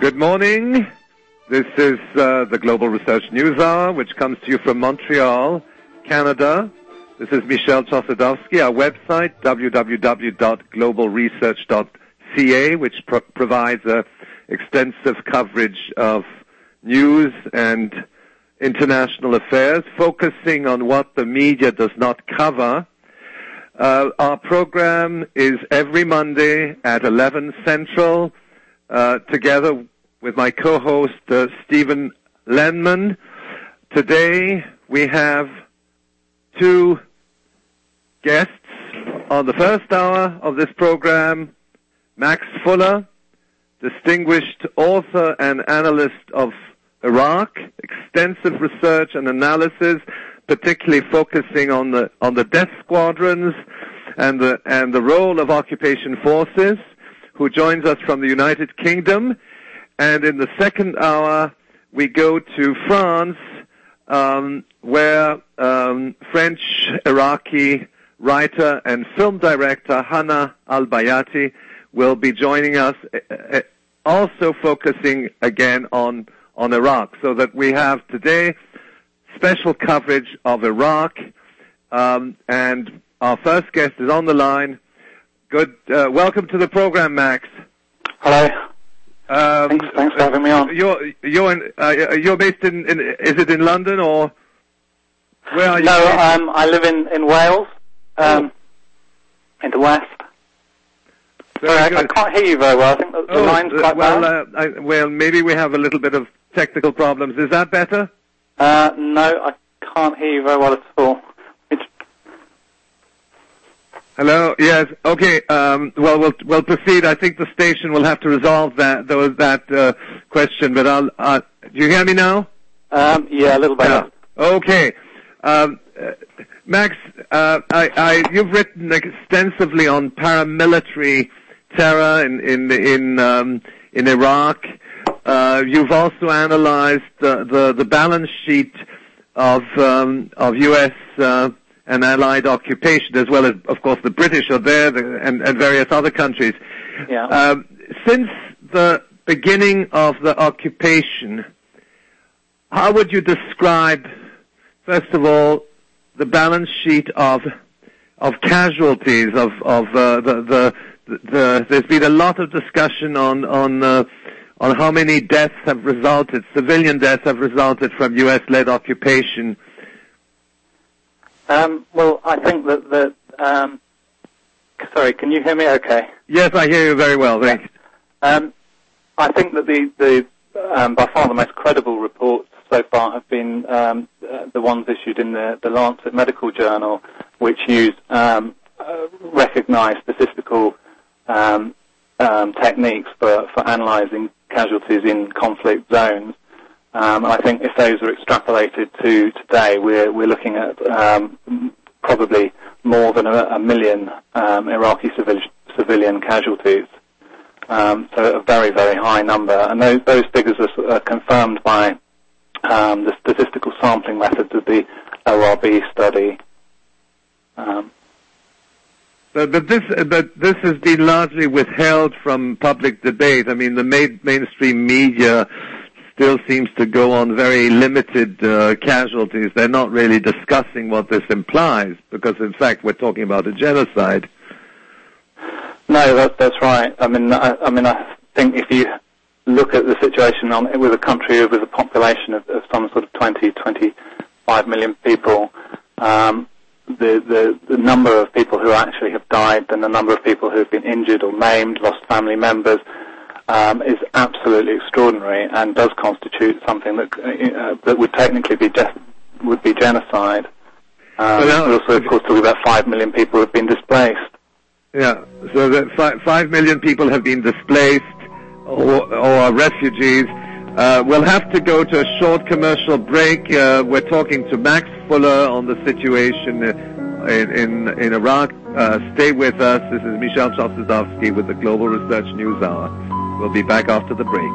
Good morning. This is the Global Research News Hour, which comes to you from Montreal, Canada. This is Michel Chossudovsky. Our website, www.globalresearch.ca, which provides extensive coverage of news and international affairs, focusing on what the media does not cover. Our program is every Monday at 11 Central, together with my co-host, Stephen Lenman. Today, we have two guests on the first hour of this program. Max Fuller, distinguished author and analyst of Iraq, extensive research and analysis, particularly focusing on the death squadrons and the role of occupation forces, who joins us from the United Kingdom. And in the second hour, we go to France, where French-Iraqi writer and film director Hannah Al-Bayati will be joining us, also focusing again on Iraq, so that we have today special coverage of Iraq, and our first guest is on the line. Good, welcome to the program, Max. Hello. Thanks for having me on. You're based in is it in London or where are you? No, I live in Wales, in the west. Sorry, I can't hear you very well. I think the line's quite bad. Well, maybe we have a little bit of technical problems. Is that better? No, I can't hear you very well at all. Hello. Yes. Okay. Well, we'll proceed. I think the station will have to resolve that question. But do you hear me now? Yeah, a little better. Yeah. Okay. Max, you've written extensively on paramilitary terror in Iraq. You've also analyzed the balance sheet of U.S. and Allied occupation, as well as, of course, the British are there, and various other countries. Yeah. Since the beginning of the occupation, how would you describe, first of all, the balance sheet of casualties there's been a lot of discussion on how many deaths have resulted, civilian deaths have resulted from U.S.-led occupation. Well, I think that sorry, can you hear me okay? Yes, I hear you very well, thanks. I think that the by far the most credible reports so far have been the ones issued in the Lancet Medical Journal, which use recognized statistical techniques for analyzing casualties in conflict zones. I think if those are extrapolated to today, we're looking at probably more than a million Iraqi civilian casualties. So a very, very high number. And those figures are confirmed by the statistical sampling methods of the ORB study. But this has been largely withheld from public debate. I mean, the mainstream media still seems to go on very limited casualties. They're not really discussing what this implies, because in fact we're talking about a genocide. No, that's right. I mean, I think if you look at the situation with a country with a population of some sort of 25 million people, the number of people who actually have died and the number of people who have been injured or maimed, lost family members, is absolutely extraordinary and does constitute something that would technically be genocide. We're also, of course, talking about 5 million people who have been displaced. Yeah, so that 5 million people have been displaced or are refugees. We'll have to go to a short commercial break. We're talking to Max Fuller on the situation in Iraq. Stay with us. This is Michel Chossudovsky with the Global Research News Hour. We'll be back after the break.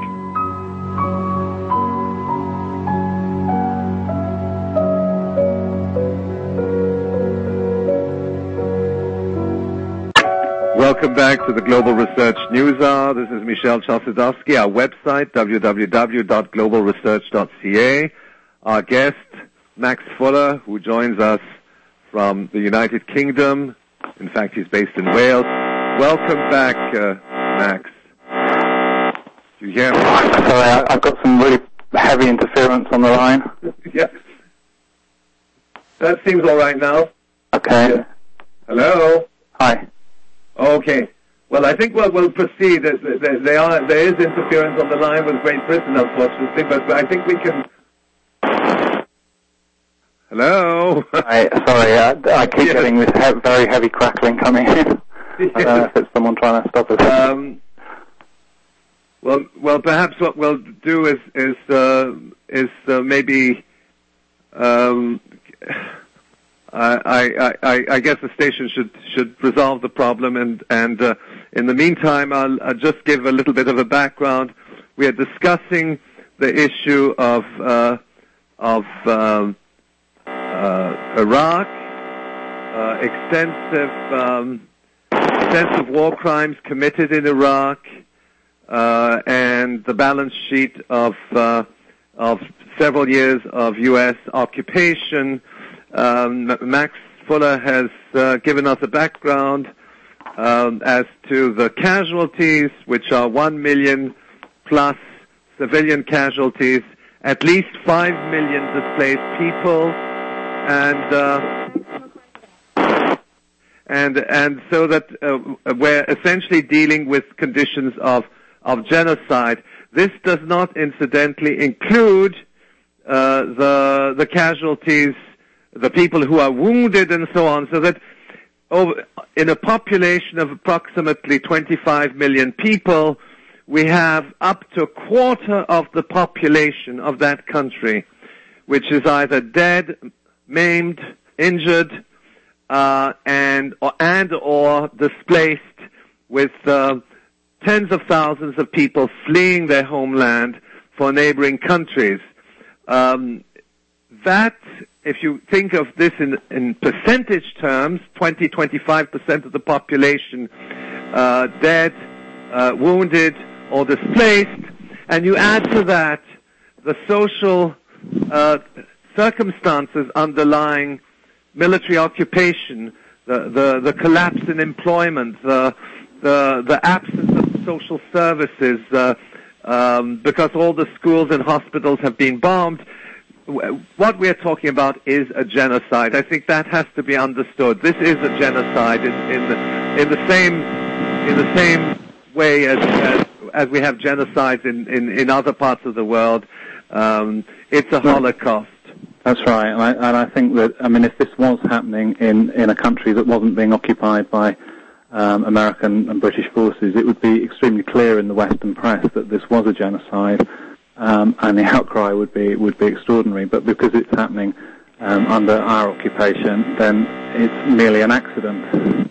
Welcome back to the Global Research News Hour. This is Michel Chossudovsky. Our website, www.globalresearch.ca. Our guest, Max Fuller, who joins us from the United Kingdom. In fact, he's based in Wales. Welcome back, Max. Do you hear me? Sorry, I've got some really heavy interference on the line. Yeah. That seems all right now. Okay. Yeah. Hello? Hi. Okay. Well, I think we'll proceed. There is interference on the line with Great Britain, unfortunately, but I think we can... Hello? Sorry, I keep getting this very heavy crackling coming in. I don't know if it's someone trying to stop us. Well, perhaps what we'll do is maybe... I guess the station should resolve the problem, and in the meantime, I'll just give a little bit of a background. We are discussing the issue of Iraq, extensive war crimes committed in Iraq, and the balance sheet of several years of U.S. occupation. Max Fuller has given us a background as to the casualties, which are 1 million plus civilian casualties, at least 5 million displaced people, and so that we're essentially dealing with conditions of genocide. This does not, incidentally, include the casualties, the people who are wounded and so on, so that in a population of approximately 25 million people, we have up to a quarter of the population of that country, which is either dead, maimed, injured, and or displaced, with tens of thousands of people fleeing their homeland for neighboring countries. That, if you think of this in percentage terms, 25% of the population dead, wounded, or displaced, and you add to that the social circumstances underlying military occupation, the collapse in employment, the absence of social services, because all the schools and hospitals have been bombed. What we're talking about is a genocide. I think that has to be understood. This is a genocide in the same way as we have genocides in other parts of the world. It's a Holocaust. That's right, and I think that, I mean, if this was happening in a country that wasn't being occupied by American and British forces, it would be extremely clear in the Western press that this was a genocide, and the outcry would be extraordinary. But because it's happening under our occupation, then it's merely an accident.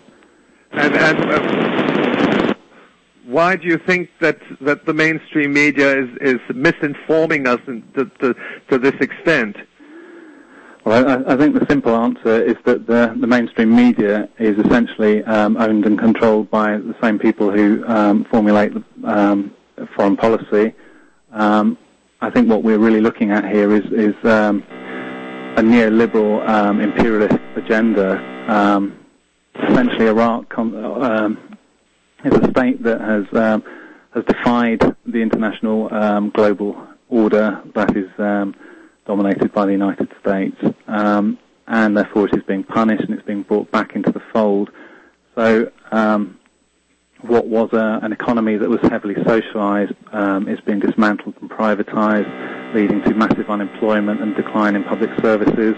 And why do you think that the mainstream media is misinforming us to this extent? Well, I think the simple answer is that the mainstream media is essentially owned and controlled by the same people who formulate foreign policy. I think what we're really looking at here is a neoliberal imperialist agenda. Essentially, Iraq is a state that has defied the international global order that is dominated by the United States, and therefore it is being punished and it's being brought back into the fold. So what was an economy that was heavily socialized is being dismantled and privatized, leading to massive unemployment and decline in public services.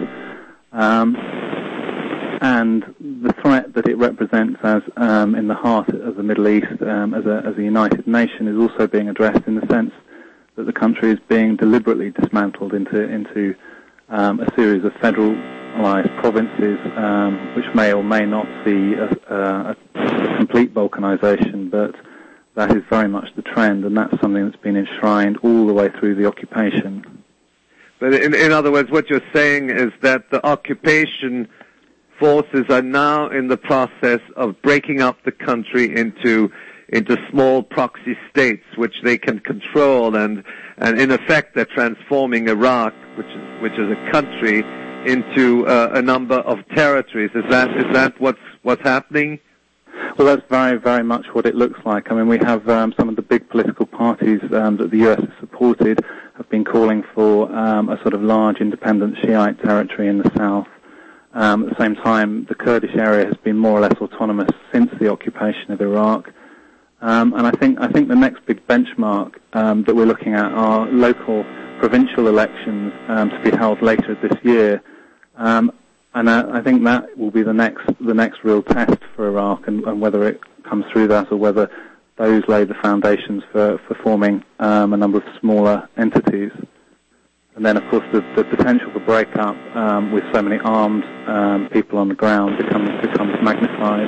And the threat that it represents as in the heart of the Middle East as a united nation is also being addressed in the sense that the country is being deliberately dismantled into a series of federalized provinces, which may or may not see a complete balkanization, but that is very much the trend, and that's something that's been enshrined all the way through the occupation. But in other words, what you're saying is that the occupation forces are now in the process of breaking up the country into small proxy states, which they can control, and in effect they're transforming Iraq, which is a country, into a number of territories. Is that what's happening? Well, that's very, very much what it looks like. I mean, we have some of the big political parties that the U.S. has supported have been calling for a sort of large independent Shiite territory in the south. At the same time, the Kurdish area has been more or less autonomous since the occupation of Iraq. And I think the next big benchmark that we're looking at are local provincial elections to be held later this year. And I think that will be the next real test for Iraq, and whether it comes through that or whether those lay the foundations for forming a number of smaller entities. And then, of course, the potential for breakup with so many armed people on the ground becomes magnified.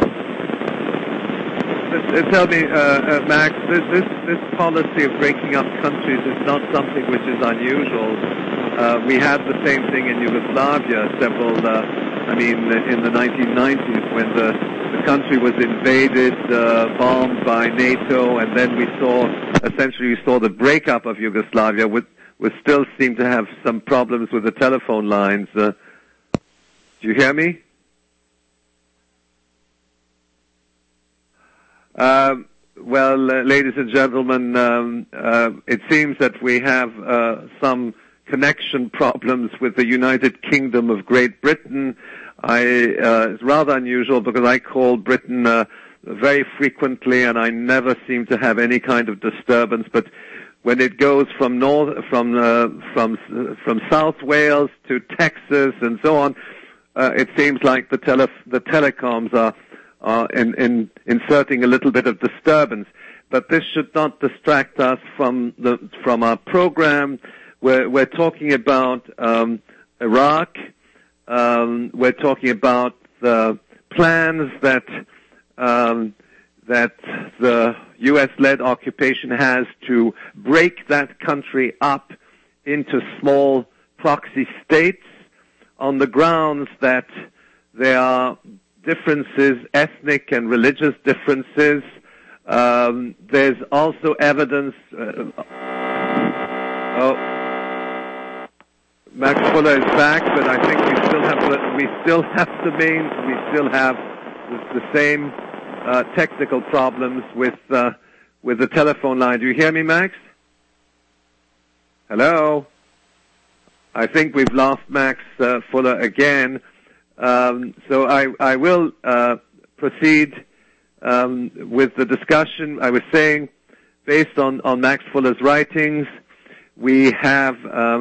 Tell me, Max, this policy of breaking up countries is not something which is unusual. We had the same thing in Yugoslavia in the 1990s when the country was invaded, bombed by NATO, and then we saw the breakup of Yugoslavia. We still seem to have some problems with the telephone lines. Do you hear me? Ladies and gentlemen, it seems that we have some connection problems with the United Kingdom of Great Britain. It's rather unusual because I call Britain very frequently, and I never seem to have any kind of disturbance. But when it goes from South Wales to Texas and so on, it seems like the telecoms are inserting a little bit of disturbance. But this should not distract us from our program. We're talking about Iraq. We're talking about the plans that the U.S.-led occupation has to break that country up into small proxy states on the grounds that there are differences, ethnic and religious differences. There's also evidence. Max Fuller is back, but I think we still have the same technical problems with the telephone line. Do you hear me, Max? Hello? I think we've lost Max Fuller again. So I will proceed with the discussion. I was saying, based on Max Fuller's writings, we have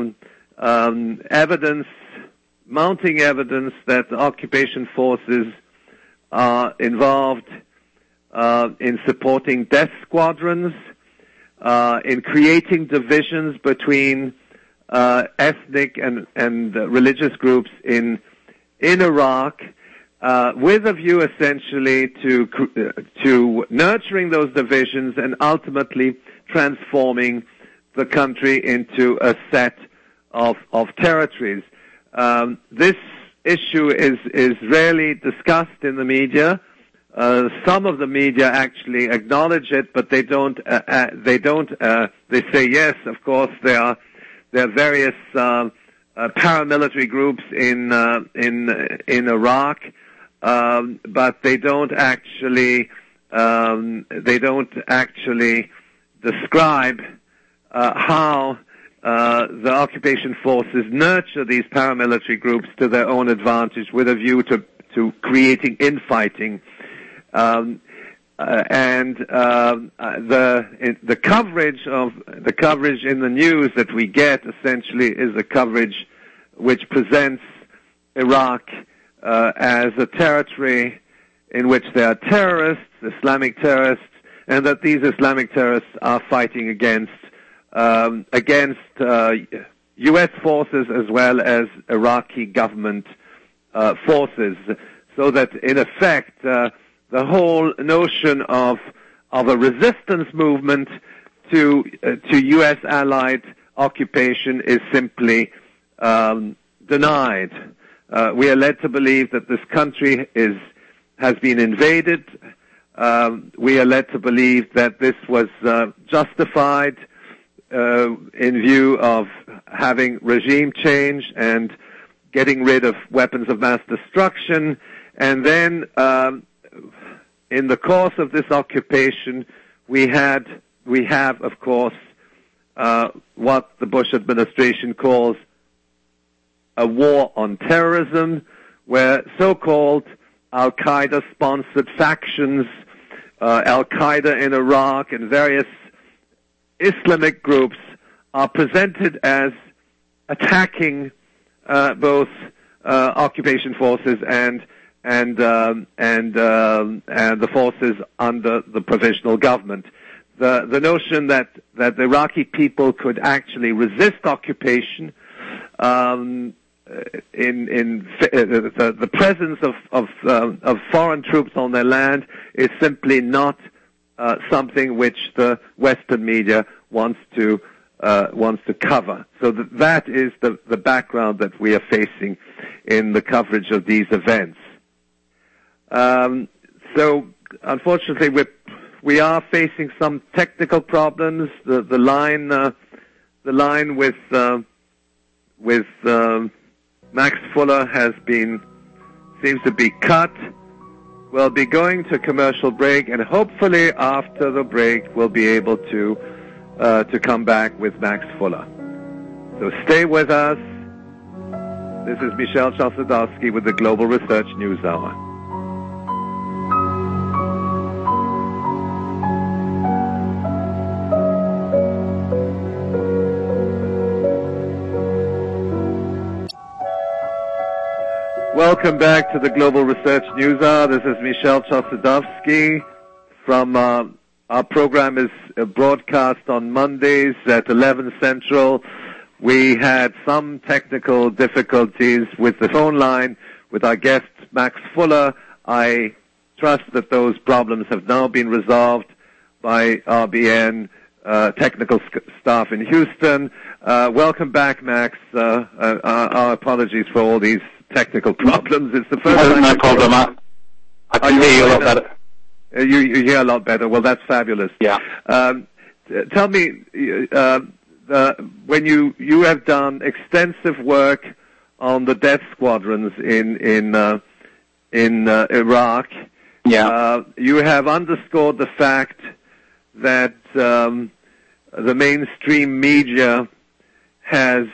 mounting evidence that the occupation forces are involved in supporting death squadrons, in creating divisions between ethnic and religious groups in Iraq, with a view essentially to nurturing those divisions and ultimately transforming the country into a set of territories. This issue is rarely discussed in the media. Some of the media actually acknowledge it, but they don't. They say yes, of course there are various paramilitary groups in Iraq, but they don't actually describe how the occupation forces nurture these paramilitary groups to their own advantage with a view to creating infighting. The coverage in the news that we get essentially is a coverage which presents Iraq as a territory in which there are terrorists, Islamic terrorists, and that these Islamic terrorists are fighting against U.S. forces as well as Iraqi government forces, so that in effect the whole notion of a resistance movement to U.S. allied occupation is simply denied. We are led to believe that this country has been invaded. We are led to believe that this was justified in view of having regime change and getting rid of weapons of mass destruction. And then, in the course of this occupation, we have, of course, what the Bush administration calls a war on terrorism, where so-called Al-Qaeda-sponsored factions, Al-Qaeda in Iraq and various Islamic groups are presented as attacking both occupation forces and the forces under the provisional government. The notion that the Iraqi people could actually resist occupation in the presence of foreign troops on their land is simply not something which the Western media wants to cover. So that is the background that we are facing in the coverage of these events. So unfortunately, we are facing some technical problems. The line with Max Fuller seems to be cut. We'll be going to commercial break, and hopefully after the break we'll be able to come back with Max Fuller. So stay with us. This is Michel Chossudovsky with the Global Research News Hour. Welcome back to the Global Research News Hour. This is Michel Chossudovsky. Our program is broadcast on Mondays at 11 Central. We had some technical difficulties with the phone line with our guest, Max Fuller. I trust that those problems have now been resolved by RBN technical staff in Houston. Welcome back, Max. Our apologies for all these technical problems. It's the first time. No problem. I can hear you a lot better. You hear a lot better. Well, that's fabulous. Yeah. Tell me, when you have done extensive work on the death squadrons in Iraq. Yeah. You have underscored the fact that the mainstream media has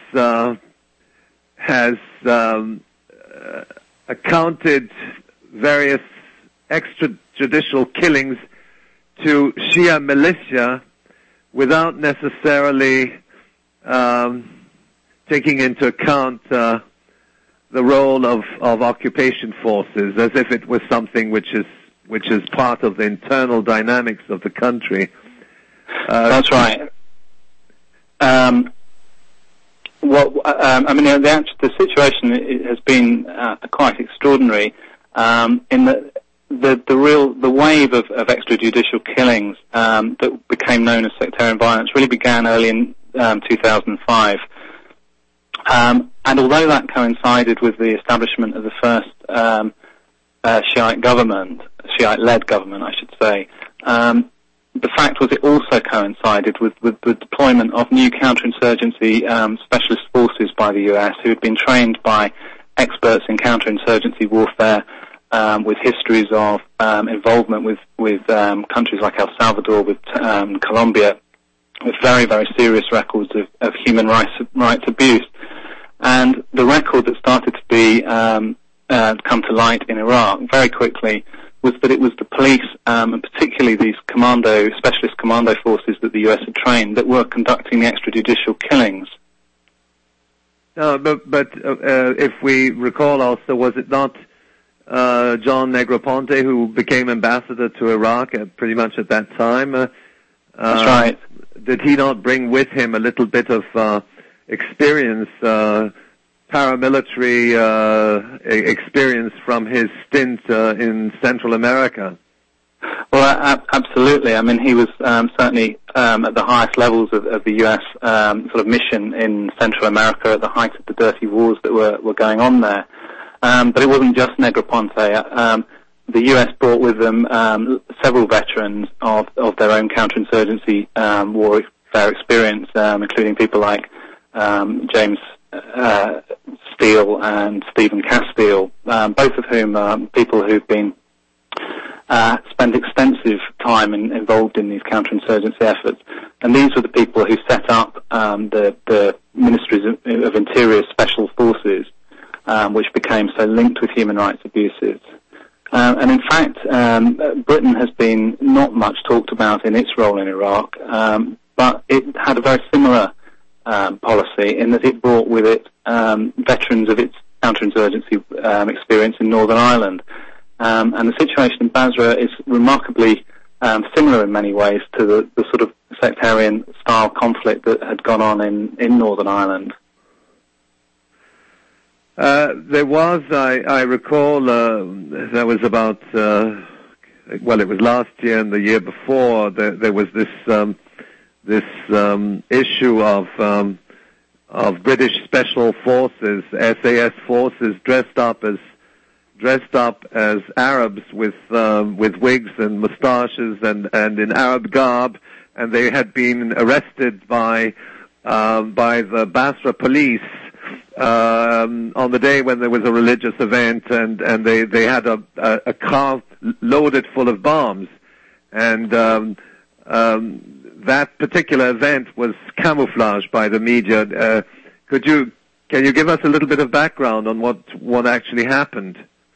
accounted various extrajudicial killings to Shia militia without necessarily taking into account the role of occupation forces, as if it was something which is part of the internal dynamics of the country. That's right. The situation has been quite extraordinary. In the wave of extrajudicial killings that became known as sectarian violence really began early in 2005. And although that coincided with the establishment of the first Shiite Shiite-led government, I should say, the fact was it also coincided with the deployment of new counterinsurgency specialist forces by the US, who had been trained by experts in counterinsurgency warfare with histories of involvement with countries like El Salvador, with Colombia, with very, very serious records of human rights abuse. And the record that started to be come to light in Iraq very quickly was that it was the police, and particularly these specialist commando forces that the US had trained, that were conducting the extrajudicial killings. But if we recall also, was it not John Negroponte who became ambassador to Iraq pretty much at that time? That's right. Did he not bring with him a little bit of experience, paramilitary experience from his stint in Central America? Well, absolutely. I mean, he was certainly at the highest levels of the U.S. Sort of mission in Central America at the height of the dirty wars that were going on there. But it wasn't just Negroponte. The US brought with them several veterans of their own counterinsurgency warfare experience, including people like James Steele and Stephen Castile, both of whom are people who've been spent extensive time involved in these counterinsurgency efforts. And these were the people who set up the Ministries of Interior Special Forces, which became so linked with human rights abuses. And in fact, Britain has been not much talked about in its role in Iraq, but it had a very similar policy in that it brought with it veterans of its counterinsurgency experience in Northern Ireland. And the situation in Basra is remarkably similar in many ways to the sort of sectarian-style conflict that had gone on in Northern Ireland. There was, I recall, there was about, it was last year and the year before, there was this issue of British Special Forces, SAS forces, dressed up as Arabs with wigs and moustaches and in Arab garb, and they had been arrested by the Basra police on the day when there was a religious event, and they had a car loaded full of bombs, and that particular event was camouflaged by the media. Can you give us a little bit of background on what actually happened?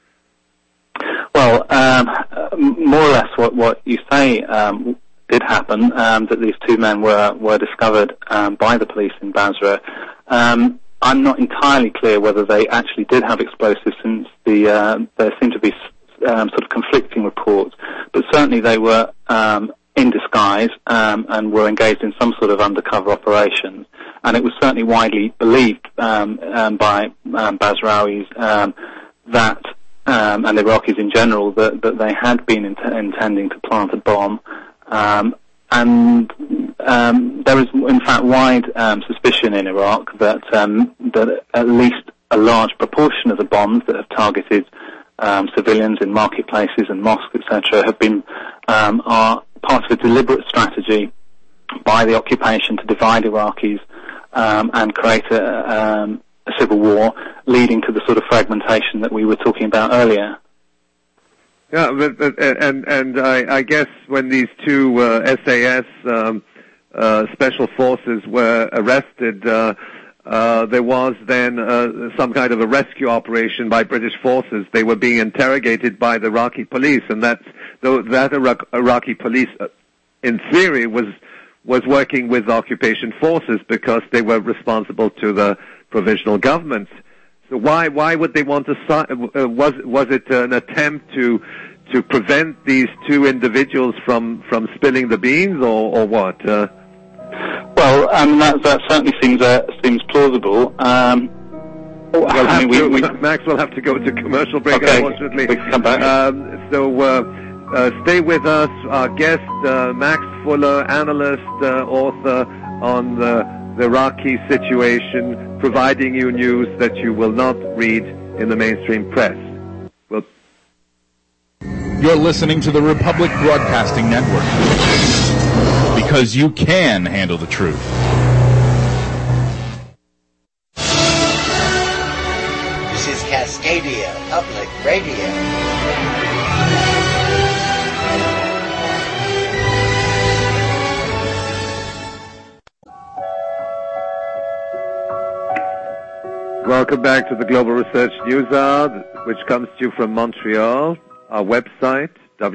Well, more or less what you say did happen, that these two men were discovered by the police in Basra. I'm not entirely clear whether they actually did have explosives, since there seem to be sort of conflicting reports, but certainly they were in disguise and were engaged in some sort of undercover operations. And it was certainly widely believed by Basrawis that and Iraqis in general that they had been intending to plant a bomb. And there is, in fact, wide suspicion in Iraq that at least a large proportion of the bombs that have targeted civilians in marketplaces and mosques, etc., have been are part of a deliberate strategy by the occupation to divide Iraqis and create a civil war, leading to the sort of fragmentation that we were talking about earlier. Yeah, and I guess when these two SAS special forces were arrested, there was then some kind of a rescue operation by British forces. They were being interrogated by the Iraqi police, and that Iraqi police, in theory, was working with occupation forces because they were responsible to the provisional government. So why would they want to was it an attempt to prevent these two individuals from spilling the beans, or what? Well, that certainly seems plausible. Max will have to go to commercial break, okay. Unfortunately. We can come back. Stay with us. Our guest, Max Fuller, analyst, author on the Iraqi situation, providing you news that you will not read in the mainstream press. You're listening to the Republic Broadcasting Network, because you can handle the truth. This is Cascadia Public Radio. Welcome back to the Global Research News Hour, which comes to you from Montreal. Our website,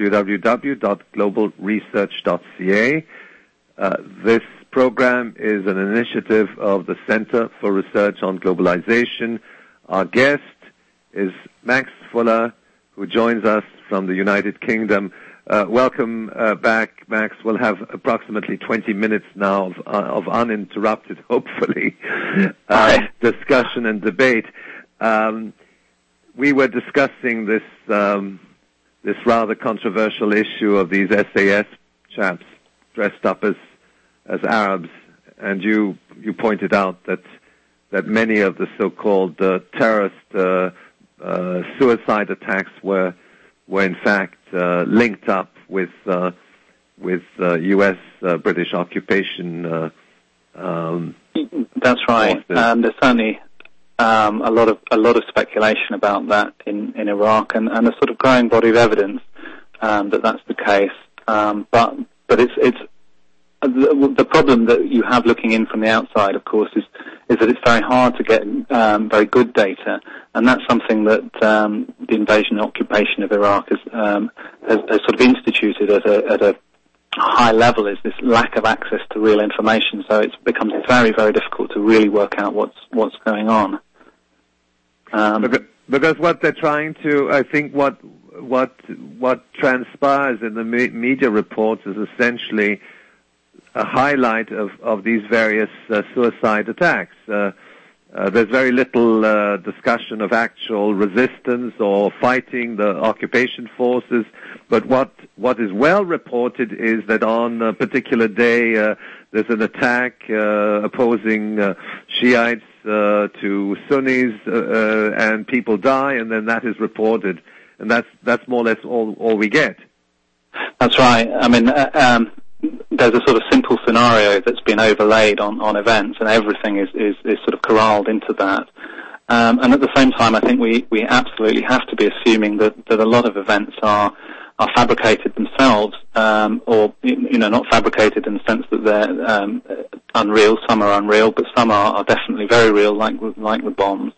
www.globalresearch.ca. This program is an initiative of the Center for Research on Globalization. Our guest is Max Fuller, who joins us from the United Kingdom. Welcome back, Max. We'll have approximately 20 minutes now of uninterrupted, hopefully, discussion and debate. We were discussing this rather controversial issue of these SAS chaps dressed up as Arabs, and you pointed out that many of the so-called terrorist suicide attacks were in fact linked up with U.S. British occupation. That's right. There's certainly a lot of speculation about that in Iraq, and a sort of growing body of evidence that that's the case. But it's the problem that you have looking in from the outside, of course, is that it's very hard to get very good data, and that's something that the invasion and occupation of Iraq has sort of instituted at a high level, is this lack of access to real information. So it becomes very, very difficult to really work out what's going on. Because what they're trying to, I think, what transpires in the media reports is essentially a highlight of these various suicide attacks. There's very little discussion of actual resistance or fighting the occupation forces, but what is well reported is that on a particular day there's an attack opposing Shiites to Sunnis, and people die, and then that is reported, and that's more or less all we get. That's right. I mean, there's a sort of simple scenario that's been overlaid on events, and everything is sort of corralled into that. And at the same time, I think we absolutely have to be assuming that a lot of events are fabricated themselves, or not fabricated in the sense that they're unreal. Some are unreal, but some are definitely very real, like the bombs.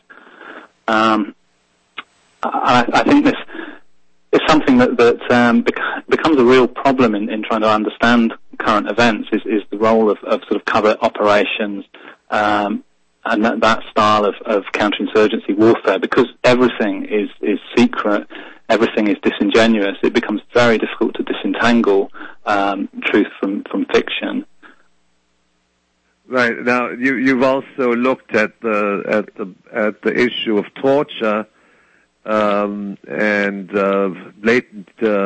I think this is something that becomes a real problem in trying to understand current events. Is the role of sort of covert operations, and that style of counterinsurgency warfare, because everything is secret. Everything is disingenuous. It becomes very difficult to disentangle truth from fiction. Right. Now, you've also looked at the issue of torture and blatant.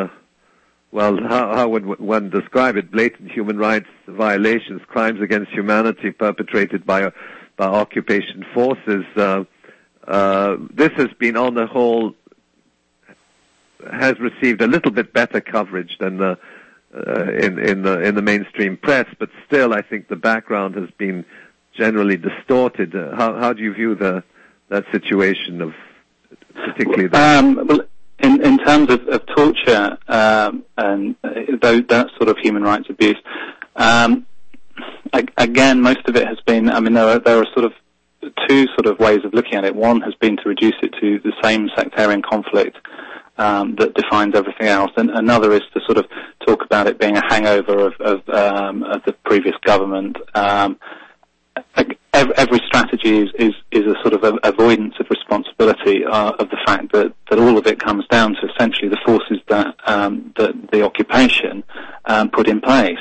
How would one describe it? Blatant human rights violations, crimes against humanity perpetrated by occupation forces. This has been, on the whole, has received a little bit better coverage than in the mainstream press, but still, I think the background has been generally distorted. How do you view that situation of particularly that? Well, in terms of torture and that sort of human rights abuse, again, most of it has been. I mean, there are sort of two sort of ways of looking at it. One has been to reduce it to the same sectarian conflict that defines everything else, and another is to sort of talk about it being a hangover of the previous government. Every strategy is a sort of avoidance of responsibility of the fact that all of it comes down to essentially the forces that the occupation put in place.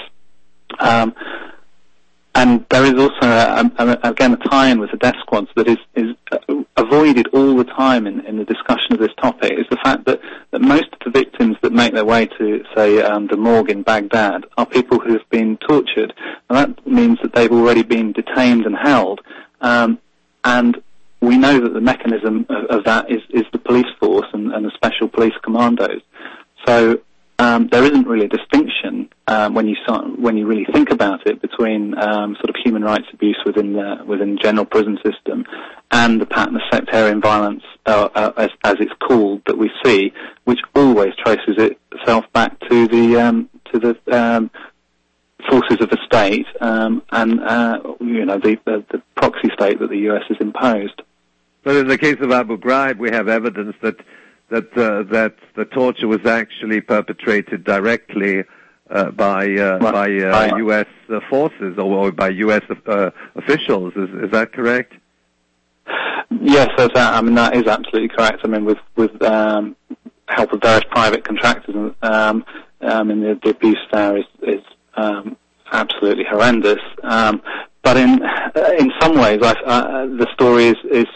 And there is also, again, a tie-in with the death squads that is avoided all the time in the discussion of this topic, is the fact that most of the victims that make their way to, say, the morgue in Baghdad are people who have been tortured. And that means that they've already been detained and held. And we know that the mechanism of that is the police force and the special police commandos. So there isn't really a distinction when you really think about it between sort of human rights abuse within the general prison system and the pattern of sectarian violence, as it's called, that we see, which always traces itself back to the forces of the state and the proxy state that the US has imposed. But in the case of Abu Ghraib, we have evidence that the torture was actually perpetrated directly by U.S. forces or by U.S. officials. Is that correct? Yes, that is absolutely correct. I mean, with help of various private contractors, the abuse there is absolutely horrendous. But in some ways, the story is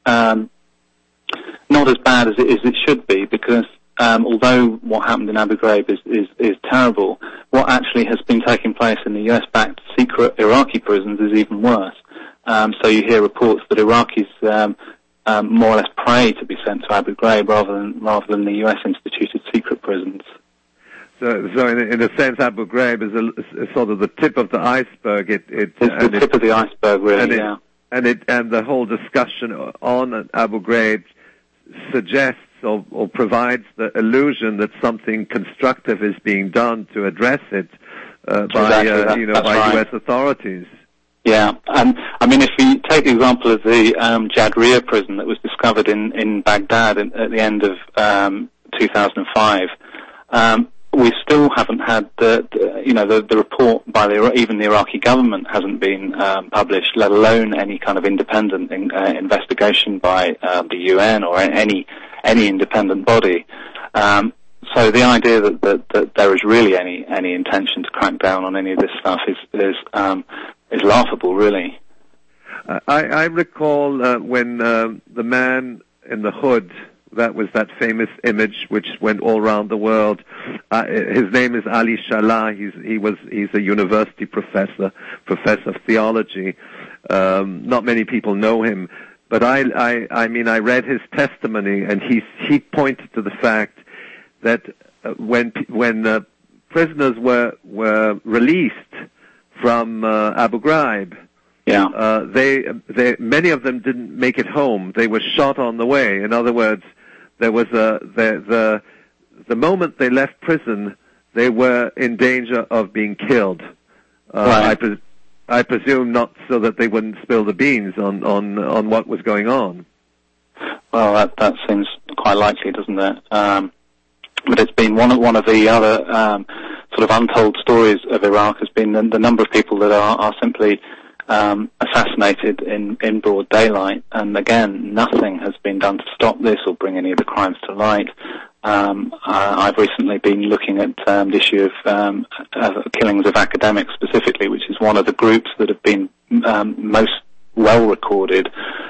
not as bad as it should be, because although what happened in Abu Ghraib is terrible, what actually has been taking place in the US-backed secret Iraqi prisons is even worse. So you hear reports that Iraqis more or less pray to be sent to Abu Ghraib rather than the US instituted secret prisons. So in a sense, Abu Ghraib is sort of the tip of the iceberg. It's the tip of the iceberg, really. And the whole discussion on Abu Ghraib suggests or provides the illusion that something constructive is being done to address it by U.S. authorities. Yeah, and I mean, if we take the example of the Jadriya prison that was discovered in Baghdad at the end of 2005, we still haven't had the report by even the Iraqi government hasn't been published, let alone any kind of independent investigation by the UN or any independent body. So the idea that there is really any intention to crack down on any of this stuff is laughable, really. I recall when the man in the hood, that was that famous image which went all around the world. His name is Ali Shalah. He's a university professor of theology. Not many people know him, but I read his testimony, and he pointed to the fact that when prisoners were released from Abu Ghraib, many of them didn't make it home. They were shot on the way. In other words, there was the moment they left prison, they were in danger of being killed. Right. I presume not so that they wouldn't spill the beans on what was going on. Well, that seems quite likely, doesn't it? But it's been one of the other sort of untold stories of Iraq has been the number of people that are simply assassinated in broad daylight, and again, nothing has been done to stop this or bring any of the crimes to light. I've recently been looking at the issue of killings of academics specifically, which is one of the groups that have been most well recorded,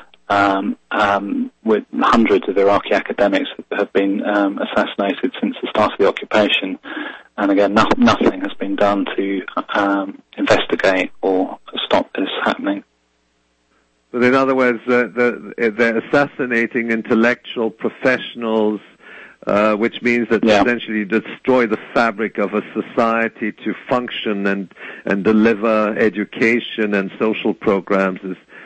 with hundreds of Iraqi academics that have been assassinated since the start of the occupation. And again, nothing has been done to investigate or stop this happening. But in other words, they're assassinating intellectual professionals, which means that they essentially destroy the fabric of a society to function and deliver education and social programs.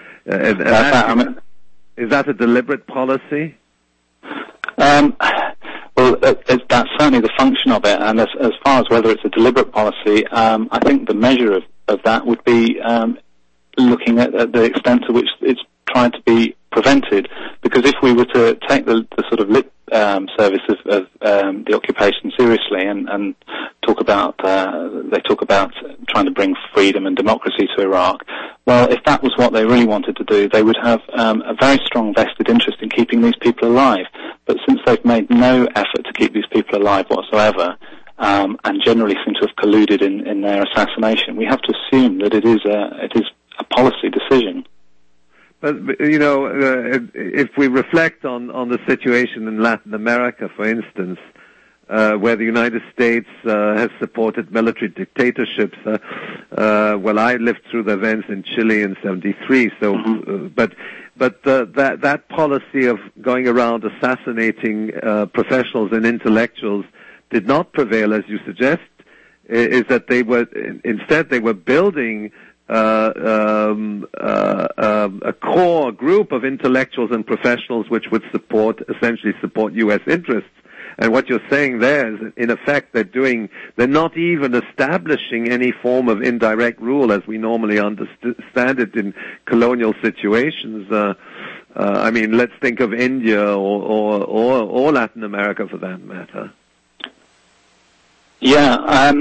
Is that a deliberate policy? Well, that's certainly the function of it, and as far as whether it's a deliberate policy, I think the measure of that would be looking at the extent to which it's trying to be prevented. Because if we were to take the sort of lip service of the occupation seriously and talk about trying to bring freedom and democracy to Iraq, well, if that was what they really wanted to do, they would have a very strong vested interest in keeping these people alive. But since they've made no effort to keep these people alive whatsoever, and generally seem to have colluded in their assassination, we have to assume that it is a policy decision. But, if we reflect on the situation in Latin America, for instance, where the United States has supported military dictatorships, I lived through the events in Chile in '73, so, but that policy of going around assassinating professionals and intellectuals did not prevail, as you suggest. Is that they were building a core group of intellectuals and professionals which would essentially support U.S. interests. And what you're saying there is, in effect, they're not even establishing any form of indirect rule as we normally understand it in colonial situations. Let's think of India or Latin America for that matter. Yeah,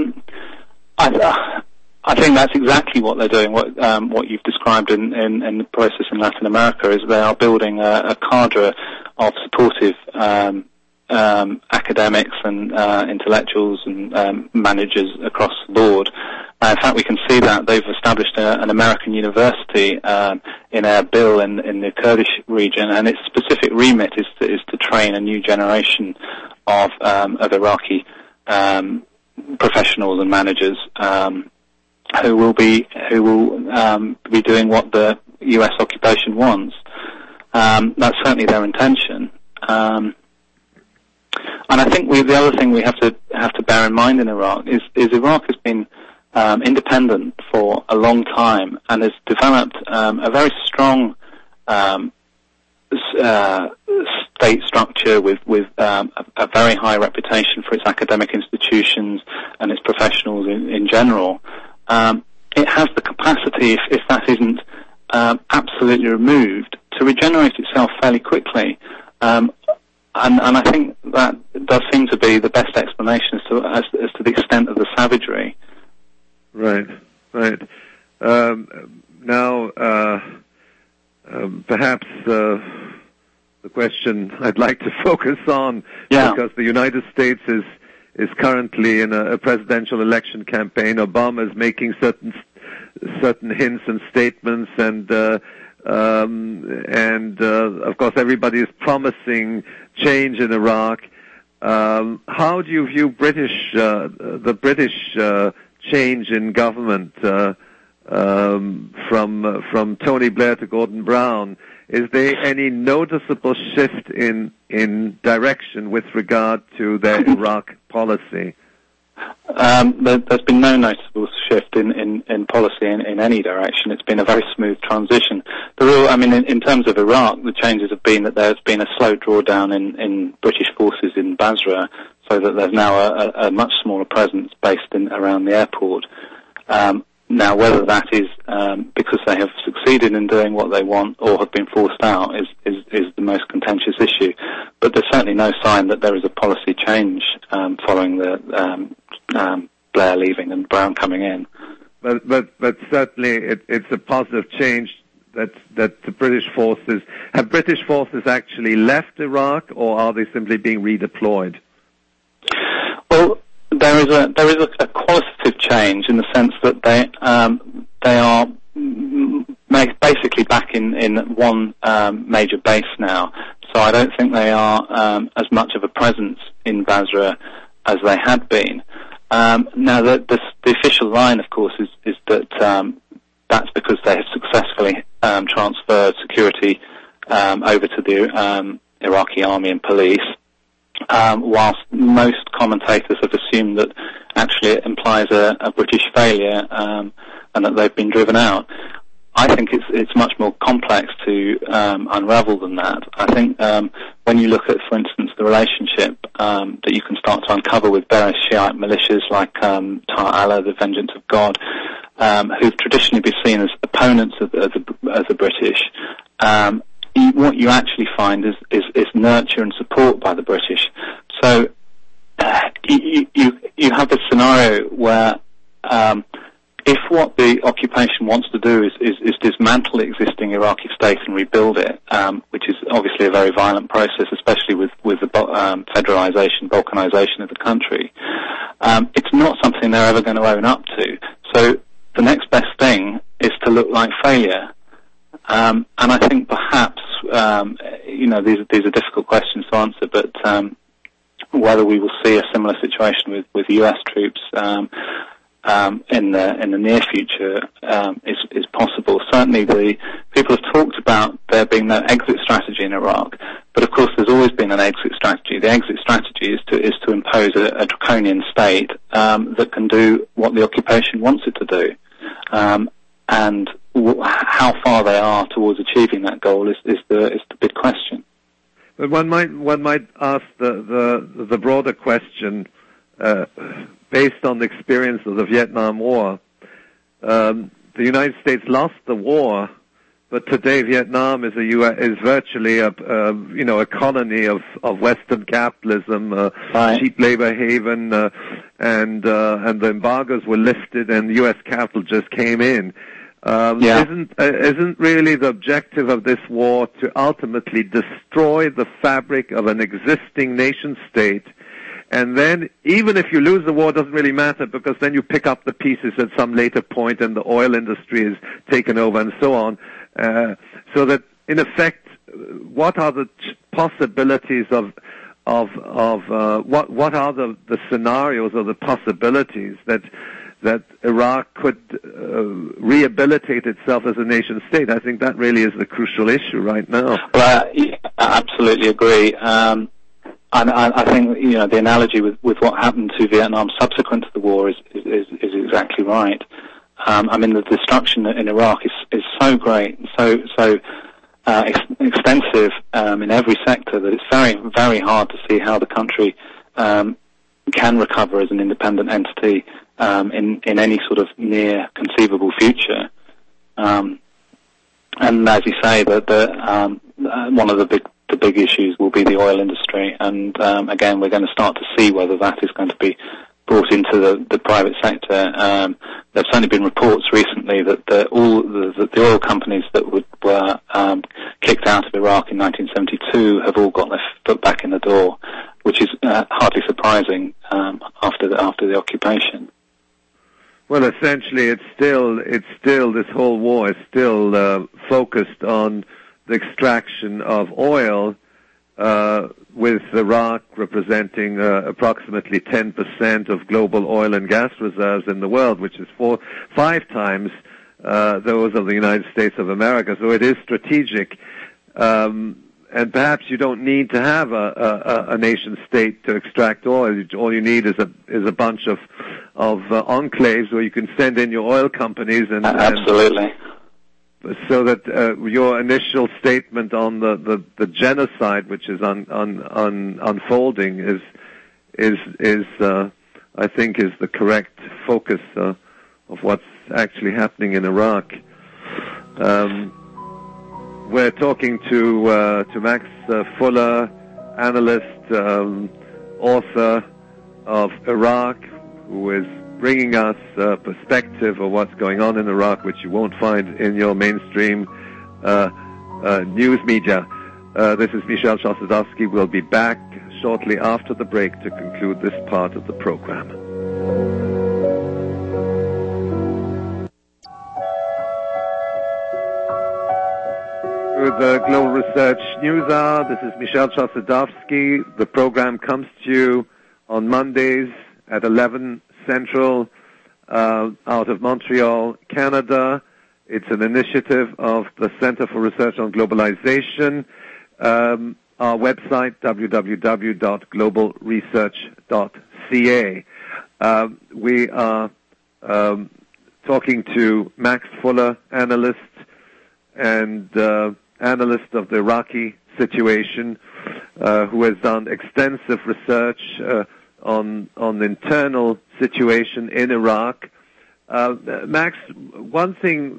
I think that's exactly what they're doing. What you've described in the process in Latin America is they are building a cadre of supportive academics and intellectuals and managers across the board. In fact, we can see that they've established an American university in Erbil in the Kurdish region, and its specific remit is to train a new generation of Iraqi professionals and managers who will be doing what the U.S. occupation wants. That's certainly their intention. And I think the other thing we have to bear in mind in Iraq is Iraq has been independent for a long time and has developed a very strong state structure with a very high reputation for its academic institutions and its professionals in general. It has the capacity, if that isn't absolutely removed, to regenerate itself fairly quickly. And I think that does seem to be the best explanation as to the extent of the savagery. Right. Now, perhaps the question I'd like to focus on, because the United States is currently in a presidential election campaign. Obama is making certain hints and statements, and of course everybody is promising change in Iraq. How do you view the British change in government from Tony Blair to Gordon Brown? Is there any noticeable shift in direction with regard to their Iraq policy? There's been no noticeable shift in policy in any direction. It's been a very smooth transition. In terms of Iraq, the changes have been that there's been a slow drawdown in British forces in Basra, so that there's now a much smaller presence based around the airport. Now, whether that is because they have succeeded in doing what they want or have been forced out is the most contentious issue. But there's certainly no sign that there is a policy change following the Blair leaving and Brown coming in. But certainly it's a positive change that the British forces have actually left Iraq, or are they simply being redeployed? Well, there is a qualitative change in the sense that they are basically back in one major base now. So I don't think they are as much of a presence in Basra as they had been. Now, the official line, of course, is that that's because they have successfully transferred security over to the Iraqi army and police. Whilst most commentators have assumed that actually it implies a British failure and that they've been driven out. I think it's much more complex to unravel than that. I think when you look at, for instance, the relationship that you can start to uncover with various Shiite militias like Tar Allah, the Vengeance of God, who've traditionally been seen as opponents of the British, what you actually find is nurture and support by the British. So you have this scenario where if what the occupation wants to do is dismantle the existing Iraqi state and rebuild it, which is obviously a very violent process, especially with the federalization, balkanization of the country, it's not something they're ever going to own up to. So the next best thing is to look like failure. And I think perhaps, these are difficult questions to answer, but whether we will see a similar situation with US troops in the near future is possible. Certainly, the people have talked about there being no exit strategy in Iraq, but of course, there's always been an exit strategy. The exit strategy is to impose a draconian state that can do what the occupation wants it to do, and how far they are towards achieving that goal is the big question. But one might ask the broader question, based on the experience of the Vietnam War. The United States lost the war, but today Vietnam is virtually a colony of Western capitalism, cheap labor haven, and the embargoes were lifted, and U.S. capital just came in. Isn't really the objective of this war to ultimately destroy the fabric of an existing nation state? And then, even if you lose the war, it doesn't really matter, because then you pick up the pieces at some later point, and the oil industry is taken over, and so on. So that, in effect, what are the possibilities of what are the scenarios or the possibilities that that Iraq could rehabilitate itself as a nation state. I think that really is the crucial issue right now. Well, I absolutely agree. And I think, the analogy with what happened to Vietnam subsequent to the war is exactly right. The destruction in Iraq is so great, so extensive in every sector that it's very, very hard to see how the country can recover as an independent entity in any sort of near conceivable future. And as you say, one of the big issues will be the oil industry, and again, we're going to start to see whether that is going to be brought into the private sector. There's certainly been reports recently that all the oil companies that were kicked out of Iraq in 1972 have all got their foot back in the door, which is hardly surprising after the occupation. Well, essentially, it's still this whole war is still focused on the extraction of oil, with Iraq representing approximately 10% of global oil and gas reserves in the world, which is 5 times those of the United States of America. So it is strategic, and perhaps you don't need to have a nation state to extract oil. All you need is a bunch of enclaves where you can send in your oil companies and absolutely. So that your initial statement on the genocide, which is unfolding, is I think is the correct focus of what's actually happening in Iraq. We're talking to Max Fuller, analyst, author of Iraq, who is bringing us a perspective of what's going on in Iraq, which you won't find in your mainstream news media. This is Michel Chossudovsky. We'll be back shortly after the break to conclude this part of the program. To the Global Research News Hour, this is Michel Chossudovsky. The program comes to you on Mondays at 11 Central, out of Montreal, Canada. It's an initiative of the Center for Research on Globalization. Our website, www.globalresearch.ca. We are talking to Max Fuller, analyst and analyst of the Iraqi situation, who has done extensive research on the internal situation in Iraq. Max, one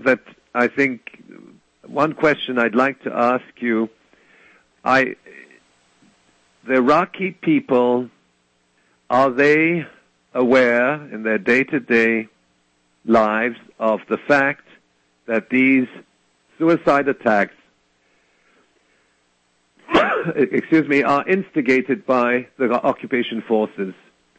question I'd like to ask you, the Iraqi people, are they aware in their day-to-day lives of the fact that these suicide attacks are instigated by the occupation forces?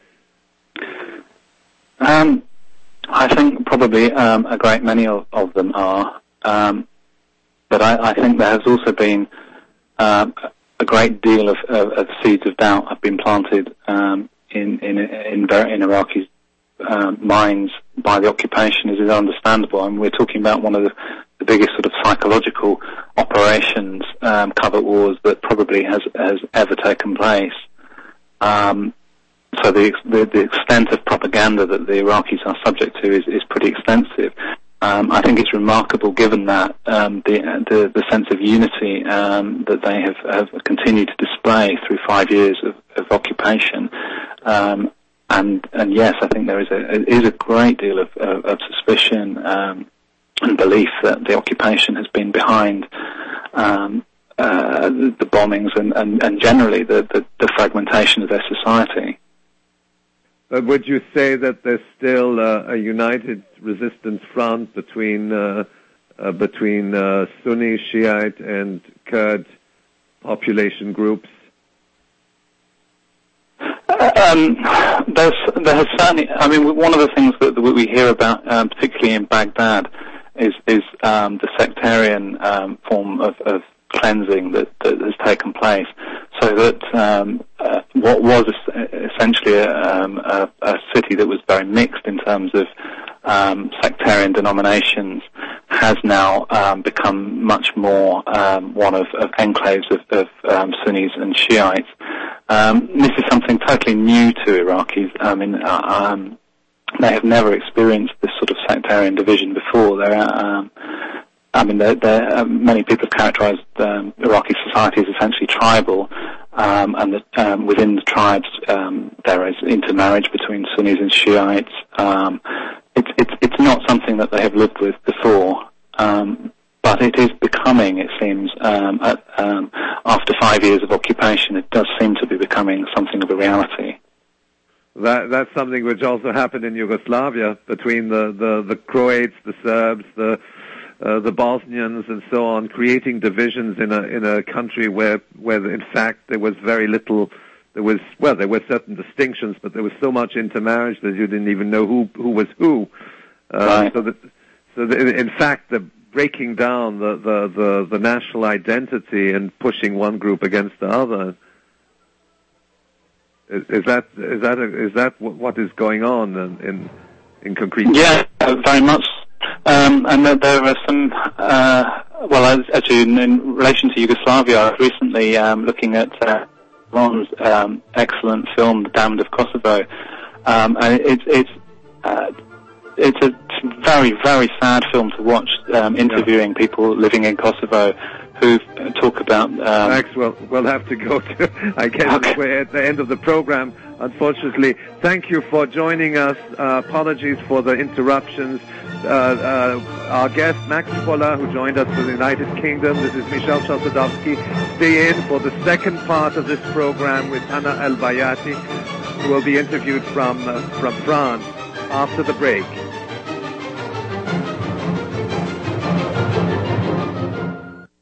I think probably a great many of them are, but I think there has also been a great deal of seeds of doubt have been planted in Iraqis' minds by the occupation. It is understandable, and we're talking about one of the biggest sort of psychological operations, covert wars, that probably has ever taken place. So the extent of propaganda that the Iraqis are subject to is pretty extensive. I think it's remarkable, given that the sense of unity that they have continued to display through 5 years of occupation. And yes, I think there is a great deal of suspicion and belief that the occupation has been behind the bombings and generally the fragmentation of their society. But would you say that there's still a united resistance front between Sunni, Shiite, and Kurd population groups? There has certainly. I mean, one of the things that we hear about, particularly in Baghdad, is the sectarian form of cleansing that has taken place. So that what was essentially a city that was very mixed in terms of sectarian denominations, has now become much more one of enclaves of Sunnis and Shiites. This is something totally new to Iraqis. I mean, they have never experienced this sort of sectarian division before. Many people have characterized Iraqi society as essentially tribal, and that within the tribes there is intermarriage between Sunnis and Shiites. It's not something that they have lived with before, but it is becoming, it seems, after 5 years of occupation, it does seem to be becoming something of a reality. That's something which also happened in Yugoslavia between the Croats, the Serbs, the Bosnians, and so on, creating divisions in a country where in fact there was very little. There were certain distinctions, but there was so much intermarriage that you didn't even know who was who. Right. In fact, the breaking down the national identity and pushing one group against the other. Is that what is going on in concrete? Yeah, very much. And that there are some. Actually, in relation to Yugoslavia, I was recently looking at Ron's excellent film, The Damned of Kosovo, and it's a very, very sad film to watch, interviewing people living in Kosovo who talk about... Max, we'll have to go to... I guess we're at the end of the program, unfortunately. Thank you for joining us. Apologies for the interruptions. Our guest, Max Fuller, who joined us from the United Kingdom. This is Michel Chossudovsky. Stay in for the second part of this program with Anna El-Bayati, who will be interviewed from France after the break.